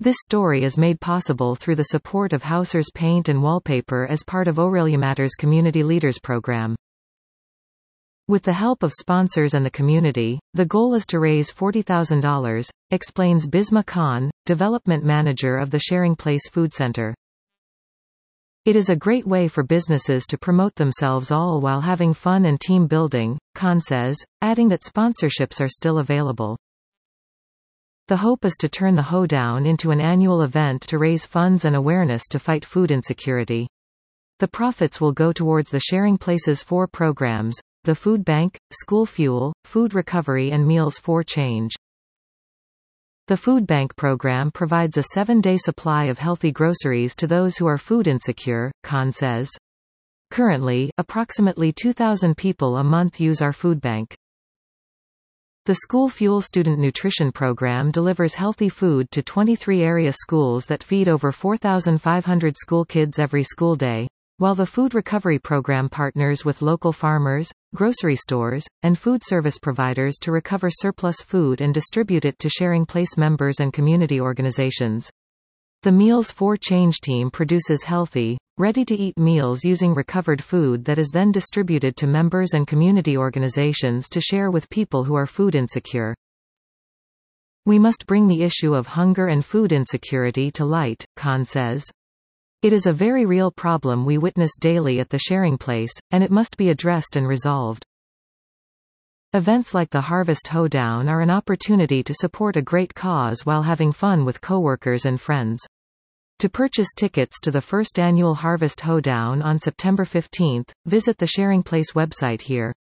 This story is made possible through the support of Hausers Paint and Wallpaper as part of Orillia Matters Community Leaders Program. With the help of sponsors and the community, the goal is to raise $40,000, explains Bisma Khan, Development Manager of the Sharing Place Food Center. It is a great way for businesses to promote themselves all while having fun and team building, Khan says, adding that sponsorships are still available. The hope is to turn the hoedown into an annual event to raise funds and awareness to fight food insecurity. The profits will go towards the Sharing Place's 4 programs: the food bank, school fuel, food recovery and meals for change. The food bank program provides a 7-day supply of healthy groceries to those who are food insecure, Khan says. Currently, approximately 2,000 people a month use our food bank. The School Fuel Student Nutrition Program delivers healthy food to 23 area schools that feed over 4,500 school kids every school day, while the Food Recovery Program partners with local farmers, grocery stores, and food service providers to recover surplus food and distribute it to Sharing Place members and community organizations. The Meals for Change team produces healthy, ready-to-eat meals using recovered food that is then distributed to members and community organizations to share with people who are food insecure. We must bring the issue of hunger and food insecurity to light, Khan says. It is a very real problem we witness daily at the Sharing Place, and it must be addressed and resolved. Events like the Harvest Hoedown are an opportunity to support a great cause while having fun with coworkers and friends. To purchase tickets to the first annual Harvest Hoedown on September 15, visit the Sharing Place website here.